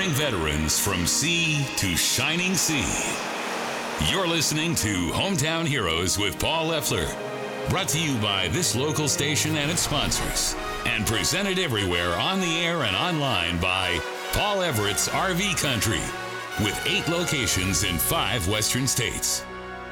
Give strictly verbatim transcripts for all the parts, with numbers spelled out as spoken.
Honoring veterans from sea to shining sea. You're listening to Hometown Heroes with Paul Leffler. Brought to you by this local station and its sponsors. And presented everywhere on the air and online by Paul Everett's R V Country. With eight locations in five western states.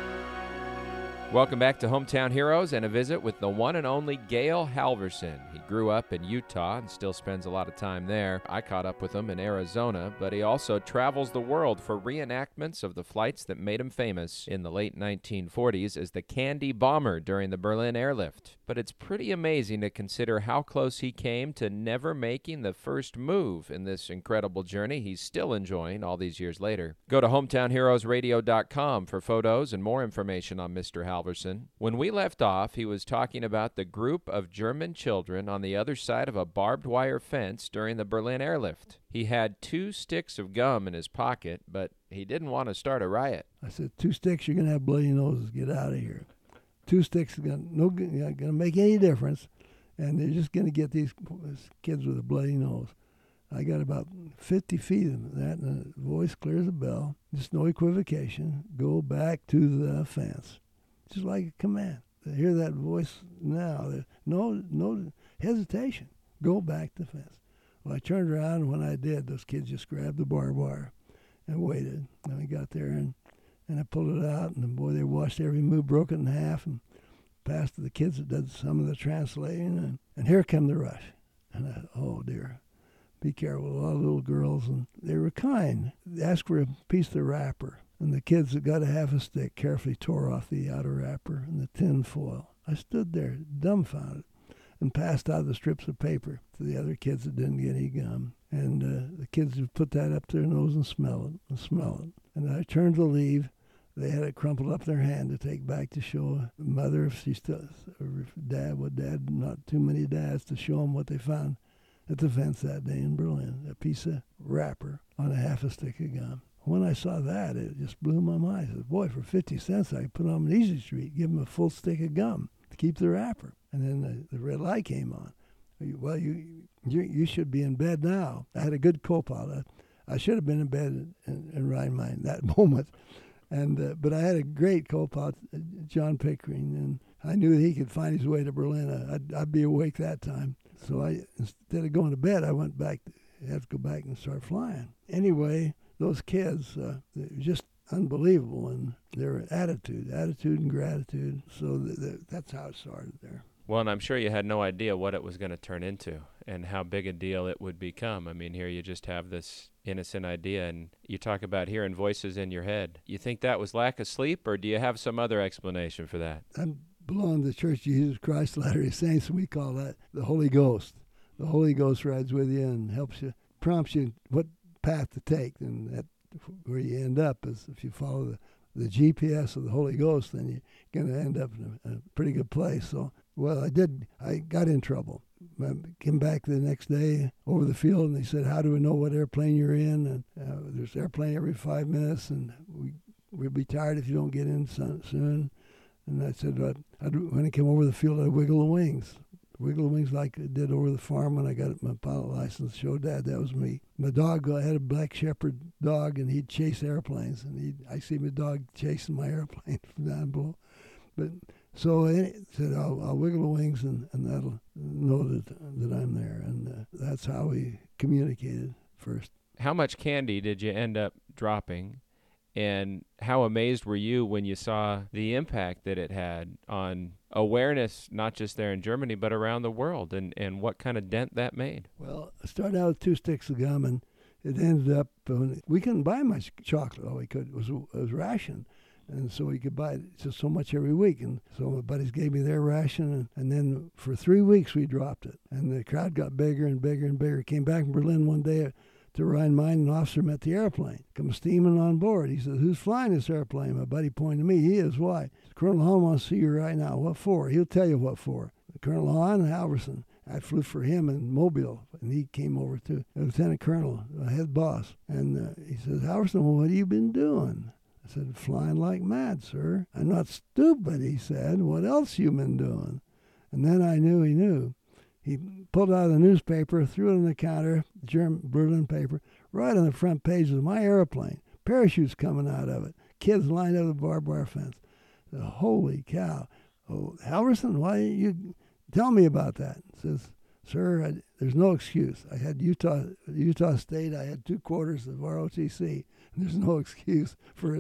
Welcome back to Hometown Heroes and a visit with the one and only Gale Halverson. He grew up in Utah and still spends a lot of time there. I caught up with him in Arizona, but he also travels the world for reenactments of the flights that made him famous in the late nineteen forties as the Candy Bomber during the Berlin airlift. But it's pretty amazing to consider how close he came to never making the first move in this incredible journey he's still enjoying all these years later. Go to hometown heroes radio dot com for photos and more information on Mister Halverson. When we left off, he was talking about the group of German children on the other side of a barbed wire fence during the Berlin airlift. He had two sticks of gum in his pocket, but he didn't want to start a riot. I said, two sticks, you're going to have bloody noses. Get out of here. Two sticks are going no, to make any difference, and they're just going to get these kids with a bloody nose. I got about fifty feet of that, and the voice clears the bell. Just no equivocation. Go back to the fence. Just like a command. To hear that voice now, there's no no hesitation. Go back to the fence. Well, I turned around, and when I did, those kids just grabbed the barbed wire and waited. And I got there, and, and I pulled it out, and boy, they watched every move, broke it in half, and passed to the kids that did some of the translating. And, and here come the rush. And I thought, oh, dear. Be careful. A lot of little girls, and they were kind. They asked for a piece of the wrapper. And the kids that got a half a stick carefully tore off the outer wrapper and the tin foil. I stood there dumbfounded and passed out the strips of paper to the other kids that didn't get any gum. And uh, the kids would put that up their nose and smell it and smell it. And I turned to leave. They had it crumpled up in their hand to take back to show mother if she still, or if dad, what dad, not too many dads, to show them what they found at the fence that day in Berlin, a piece of wrapper on a half a stick of gum. When I saw that, it just blew my mind. I said, boy, for fifty cents, I could put on an Easy Street, give them a full stick of gum to keep the wrapper. And then the, the red light came on. Well, you, you you should be in bed now. I had a good co-pilot. I should have been in bed in, in Rhein-Main that moment. and uh, But I had a great co-pilot, John Pickering, and I knew he could find his way to Berlin. I'd, I'd be awake that time. So I, instead of going to bed, I went back, to, had to go back and start flying. Anyway, those kids, uh, they were just unbelievable in their attitude, attitude and gratitude. So th- th- that's how it started there. Well, and I'm sure you had no idea what it was going to turn into and how big a deal it would become. I mean, here you just have this innocent idea, and you talk about hearing voices in your head. You think that was lack of sleep, or do you have some other explanation for that? I belong to the Church of Jesus Christ of Latter-day Saints, and we call that the Holy Ghost. The Holy Ghost rides with you and helps you, prompts you what path to take, and that where you end up is if you follow the, the G P S of the Holy Ghost, then you're going to end up in a, a pretty good place. So, well, I did. I got in trouble. I came back the next day over the field, and they said, "How do we know what airplane you're in?" And uh, there's airplane every five minutes, and we we'll be tired if you don't get in soon. And I said, I'd, I'd, when I came over the field, I'd wiggle the wings. Wiggle the wings like I did over the farm when I got my pilot license. Showed Dad that was me. My dog, I had a black shepherd dog, and he'd chase airplanes. And he'd, I see my dog chasing my airplane from down below. But so I said, I'll, I'll wiggle the wings, and, and that'll know that that I'm there. And uh, that's how we communicated first. How much candy did you end up dropping? And how amazed were you when you saw the impact that it had on awareness, not just there in Germany, but around the world, and, and what kind of dent that made? Well, I started out with two sticks of gum, and it ended up, uh, we couldn't buy much chocolate. All we could, it was, it was ration. And so we could buy just so much every week. And so my buddies gave me their ration, and, and then for three weeks we dropped it. And the crowd got bigger and bigger and bigger. Came back from Berlin one day to Rhein-Main, an officer met the airplane, come steaming on board. He said, "Who's flying this airplane?" My buddy pointed to me. He is. Why? "Colonel Hahn wants to see you right now." "What for?" "He'll tell you what for." Colonel Hahn Halverson. I flew for him in Mobile, and he came over to Lieutenant Colonel, the head boss. And uh, he says, "Halverson, well, what have you been doing?" I said, "Flying like mad, sir." "I'm not stupid," he said. "What else you been doing?" And then I knew he knew. He pulled out a newspaper, threw it on the counter, German Berlin paper, right on the front page of my airplane. Parachutes coming out of it. Kids lined up the barbed wire fence. Uh, holy cow. Oh, Halverson, why didn't you tell me about that? Says, sir, I, there's no excuse. I had Utah Utah State. I had two quarters of R O T C. And there's no excuse for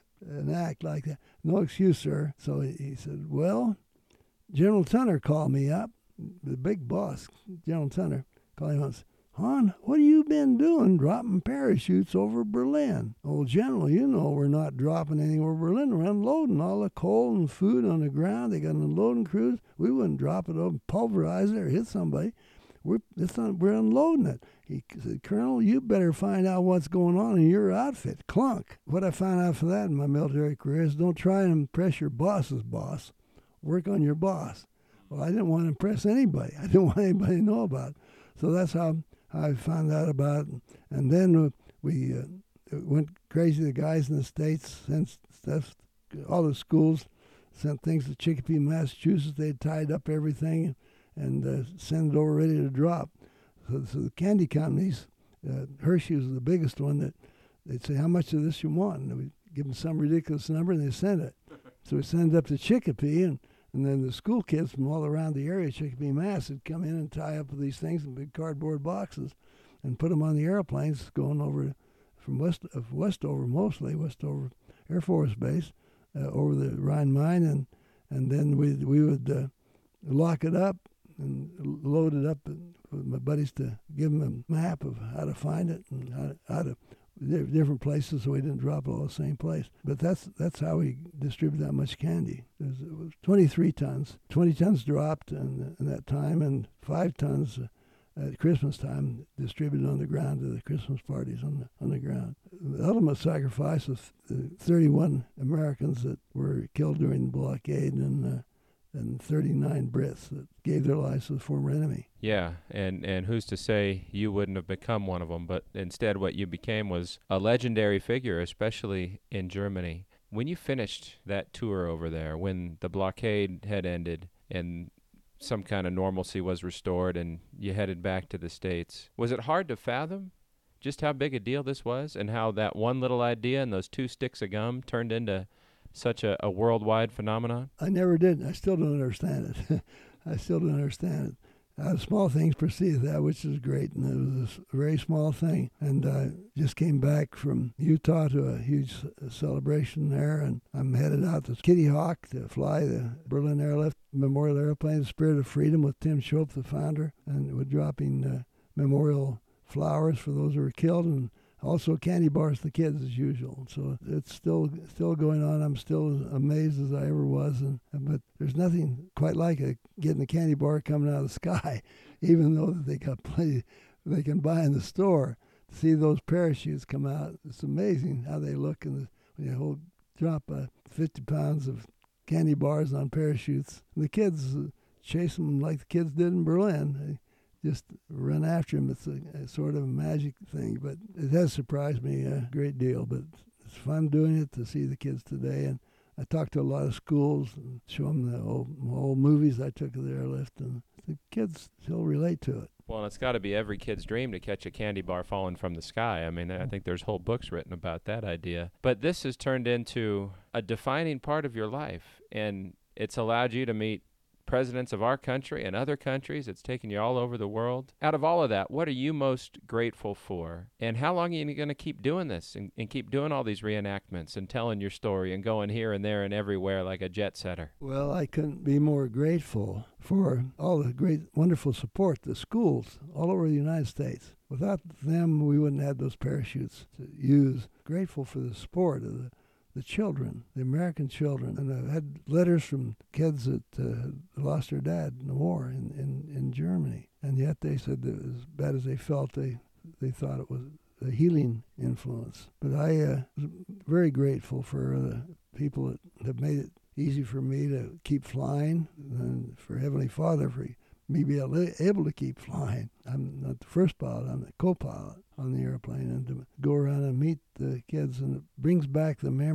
an act like that. No excuse, sir. So he, he said, well, General Tunner called me up, the big boss, General Tunner, called him up and said, Hahn, what have you been doing dropping parachutes over Berlin? Oh, General, you know we're not dropping anything over Berlin. We're unloading all the coal and food on the ground. They got an unloading crews. We wouldn't drop it over, pulverize it, or hit somebody. We're, it's not, we're unloading it. He said, Colonel, you better find out what's going on in your outfit. Clunk. What I found out for that in my military career is don't try and impress your boss's boss. Work on your boss. Well, I didn't want to impress anybody. I didn't want anybody to know about it. So that's how I found out about it. And then we uh, went crazy. The guys in the States sent stuff, all the schools sent things to Chicopee, Massachusetts. They tied up everything and uh, sent it over ready to drop. So, so the candy companies, uh, Hershey was the biggest one, that they'd say, how much of this you want? And we'd give them some ridiculous number, and they send it. So we send it up to Chicopee, and, and then the school kids from all around the area, Chicopee, Mass, would come in and tie up these things in big cardboard boxes and put them on the airplanes going over from West, uh, Westover, mostly, Westover Air Force Base, uh, over the Rhine Mine, and, and then we, we would uh, lock it up and load it up with my buddies to give them a map of how to find it and how, how to different places, so we didn't drop it all the same place. But that's that's how we distribute that much candy. It was, it was twenty-three tons. twenty tons dropped in, in that time, and five tons at Christmas time distributed on the ground to the Christmas parties on the, on the ground. The ultimate sacrifice of the thirty-one Americans that were killed during the blockade, and uh, and thirty-nine Brits that gave their lives to the former enemy. Yeah, and, and who's to say you wouldn't have become one of them, but instead what you became was a legendary figure, especially in Germany. When you finished that tour over there, when the blockade had ended and some kind of normalcy was restored and you headed back to the States, was it hard to fathom just how big a deal this was and how that one little idea and those two sticks of gum turned into such a, a worldwide phenomenon? I never did. I still don't understand it. I still don't understand it. Uh, small things preceded that, which is great, and it was a very small thing. And I just came back from Utah to a huge celebration there, and I'm headed out to Kitty Hawk to fly the Berlin Airlift Memorial Airplane, the Spirit of Freedom, with Tim Shope, the founder, and we're dropping uh, memorial flowers for those who were killed, and also candy bars to the kids as usual. So it's still still going on. I'm still as amazed as I ever was. And but there's nothing quite like a, getting a candy bar coming out of the sky, even though they got plenty they can buy in the store. To see those parachutes come out, it's amazing how they look. And when you hold, drop uh, fifty pounds of candy bars on parachutes, and the kids uh, chase them like the kids did in Berlin. They, just run after him. It's a, a sort of a magic thing, but it has surprised me a great deal. But it's fun doing it to see the kids today. And I talk to a lot of schools and show them the old, old movies I took of the airlift, and the kids still relate to it. Well, and it's got to be every kid's dream to catch a candy bar falling from the sky. I mean, I think there's whole books written about that idea. But this has turned into a defining part of your life, and it's allowed you to meet presidents of our country and other countries. It's taken you all over the world. Out of all of that, what are you most grateful for? And how long are you going to keep doing this and, and keep doing all these reenactments and telling your story and going here and there and everywhere like a jet setter? Well, I couldn't be more grateful for all the great, wonderful support, the schools all over the United States. Without them, we wouldn't have those parachutes to use. Grateful for the support of the the children, the American children. And I've had letters from kids that uh, lost their dad in the war in, in, in Germany. And yet they said that as bad as they felt, they, they thought it was a healing influence. But I uh, was very grateful for the people that have made it easy for me to keep flying, and for Heavenly Father for me be able to keep flying. I'm not the first pilot, I'm the co-pilot on the airplane, and to go around and meet the kids. And it brings back the memory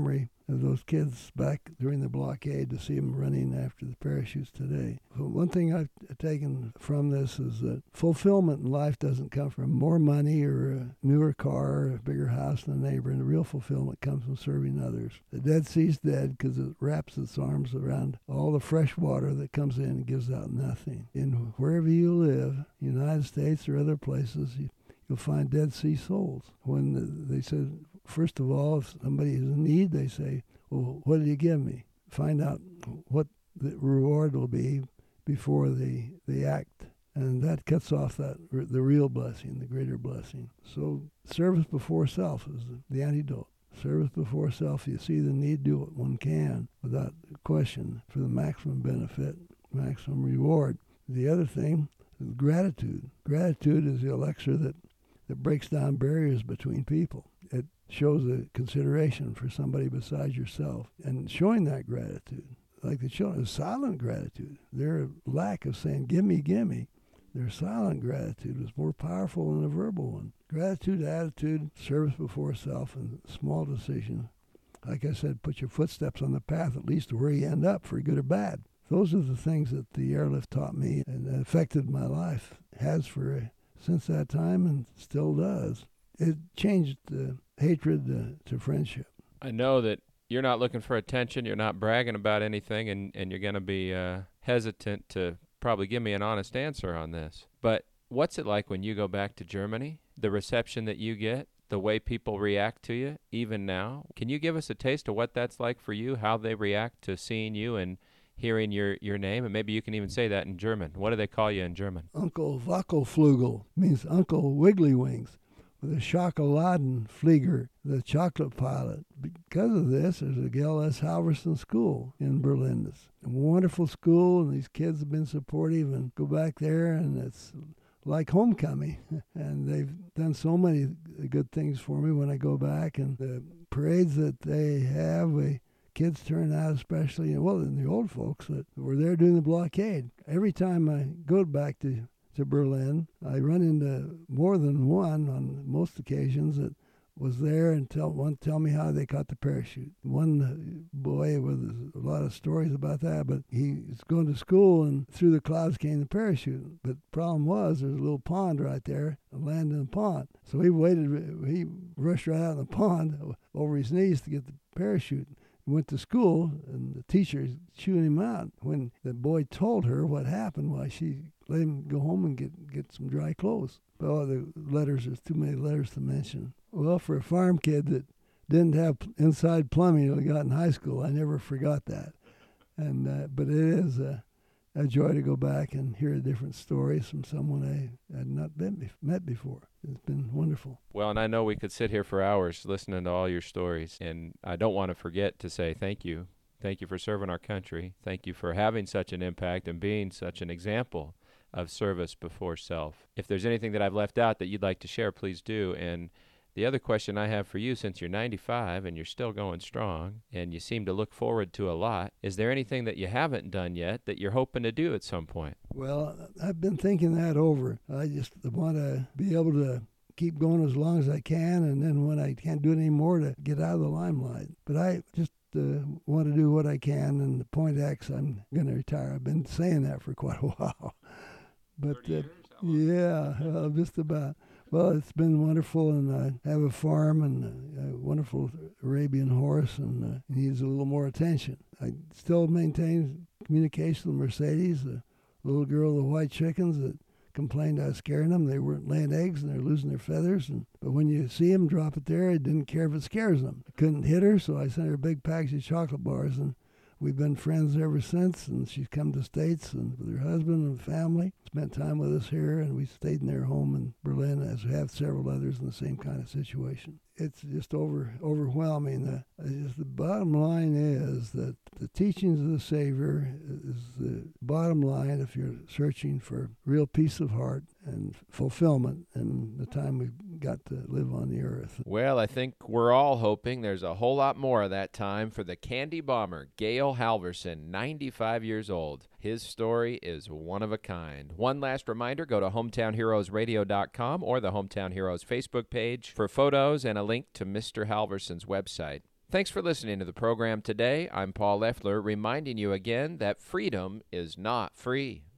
of those kids back during the blockade to see them running after the parachutes today. So one thing I've taken from this is that fulfillment in life doesn't come from more money or a newer car or a bigger house than a neighbor, and the real fulfillment comes from serving others. The Dead Sea's dead because it wraps its arms around all the fresh water that comes in and gives out nothing. And wherever you live, United States or other places, you, you'll find Dead Sea souls. When the, they said, first of all, if somebody is in need, they say, well, what did you give me? Find out what the reward will be before they, they act. And that cuts off that the real blessing, the greater blessing. So service before self is the antidote. Service before self. You see the need, do what one can without question for the maximum benefit, maximum reward. The other thing is gratitude. Gratitude is the elixir that, that breaks down barriers between people. It shows a consideration for somebody besides yourself. And showing that gratitude, like the children, is silent gratitude. Their lack of saying, gimme, gimme, their silent gratitude is more powerful than a verbal one. Gratitude, attitude, service before self, and small decisions. Like I said, put your footsteps on the path at least to where you end up, for good or bad. Those are the things that the airlift taught me and affected my life, has for since that time and still does. It changed uh, hatred uh, to friendship. I know that you're not looking for attention, you're not bragging about anything, and, and you're going to be uh, hesitant to probably give me an honest answer on this. But what's it like when you go back to Germany? The reception that you get, the way people react to you, even now? Can you give us a taste of what that's like for you, how they react to seeing you and hearing your, your name? And maybe you can even say that in German. What do they call you in German? Uncle Wackelflugel means Uncle Wiggly Wings, with a Schokoladenflieger, the chocolate pilot. Because of this, there's a Gail S. Halverson School in Berlin. It's a wonderful school, and these kids have been supportive, and go back there, and it's like homecoming. And they've done so many good things for me when I go back, and the parades that they have, we kids turn out, especially, well, and the old folks that were there during the blockade. Every time I go back to to Berlin, I run into more than one on most occasions that was there and tell one tell me how they caught the parachute. One boy with a lot of stories about that, but he was going to school and through the clouds came the parachute. But the problem was there's a little pond right there, a land in the pond. So he waited, he rushed right out in the pond over his knees to get the parachute. Went to school, and the teacher chewing him out. When the boy told her what happened, why she let him go home and get, get some dry clothes. Oh, the letters, there's too many letters to mention. Well, for a farm kid that didn't have inside plumbing until he got in high school, I never forgot that. And uh, but it is a, a joy to go back and hear different stories from someone I had not been, met before. It's been wonderful. Well, and I know we could sit here for hours listening to all your stories, and I don't want to forget to say thank you. Thank you for serving our country. Thank you for having such an impact and being such an example of service before self. If there's anything that I've left out that you'd like to share, please do. And the other question I have for you, since you're ninety-five and you're still going strong and you seem to look forward to a lot, is there anything that you haven't done yet that you're hoping to do at some point? Well, I've been thinking that over. I just want to be able to keep going as long as I can, and then when I can't do it anymore, to get out of the limelight. But I just uh, want to do what I can, and the point X, I'm going to retire. I've been saying that for quite a while. But uh, yeah, uh, just about. Well, it's been wonderful, and I have a farm and a, a wonderful Arabian horse, and uh, needs a little more attention. I still maintain communication with Mercedes, the little girl with the white chickens that complained I was scaring them. They weren't laying eggs, and they're losing their feathers. And but when you see them drop it there, I didn't care if it scares them. I couldn't hit her, so I sent her a big package of chocolate bars, and we've been friends ever since, and she's come to States and with her husband and family, spent time with us here, and we stayed in their home in Berlin, as we have several others in the same kind of situation. It's just over overwhelming. The, just the bottom line is that the teachings of the Savior is the bottom line if you're searching for real peace of heart and fulfillment in the time we've got to live on the earth. Well, I think we're all hoping there's a whole lot more of that time for the Candy Bomber, Gail Halverson, ninety-five years old. His story is one of a kind. One last reminder, go to hometown heroes radio dot com or the Hometown Heroes Facebook page for photos and a link to Mister Halverson's website. Thanks for listening to the program today. I'm Paul Leffler, reminding you again that freedom is not free.